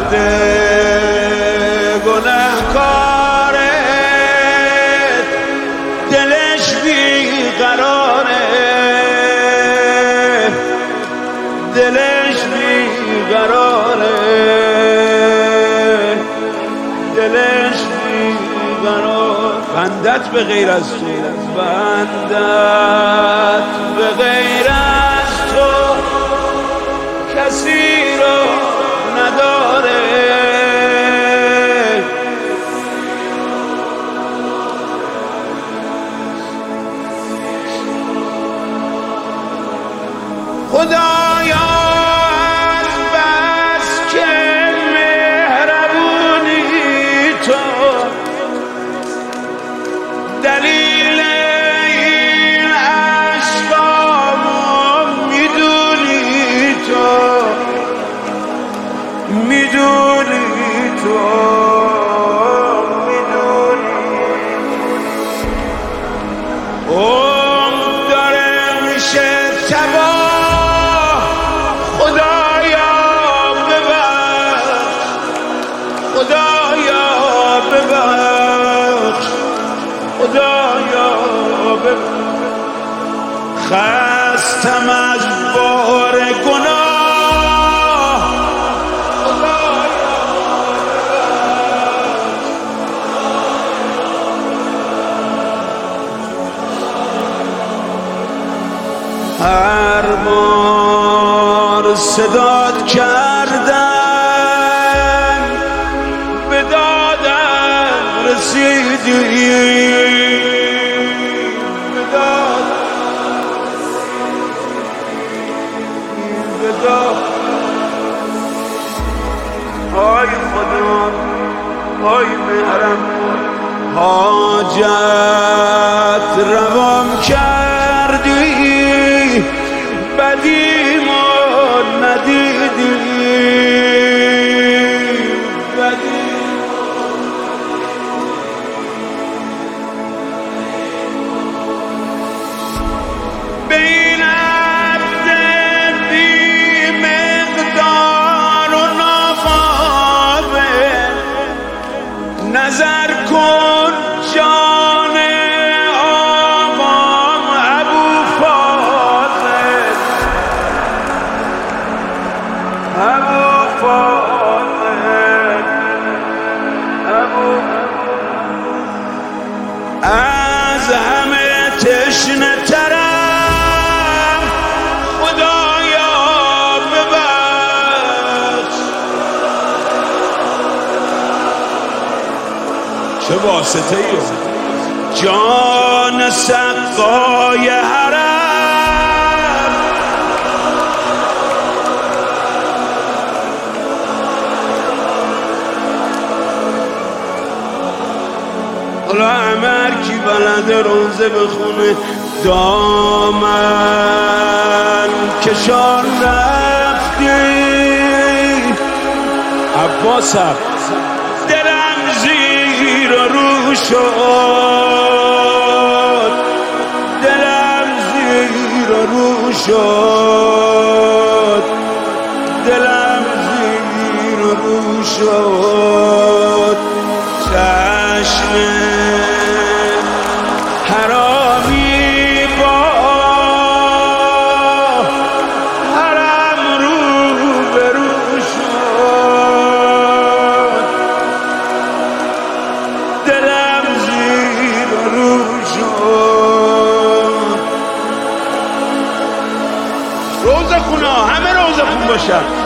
گنهکاره دلش بیقراره، دلش بیقراره، دلش بیقرار. بندت به غیر از تو، بندت به غیر از تو کسی رو نداره. خدایا از بس که مهربونی تو، دلیل این عشقامو میدونی تو، میدونی تو، میدونی. عمر داره میشه تباه، خدایا ببخش، خدایا ببخش، خدایا ببخش. خستم از بار گناه، خدایا هر بار صدات کردم به دادم رسیدی، به دادم. آی خدا، آی مهرم، حاجت روام کردی، بدیمو ندیدی، به این عبد بی مقدار و ناقابل نظر کن جان آقام ابو فاضل، ابو فاضل، ابو. از همه تشنه ترم، خدایا ببخش. چه واسطه ای جان سقای حرم، حالا عمر کی بلده روزه بخونه، دامن کشان رفتی عباسم، دلم زیر و رو شد، دلم زیر و رو شد، دلم زیر و رو شد. چشم حرامی با حرم رو به رو شد، دلم زیر و رو شد. روزه خونا همه روزه خون باشن.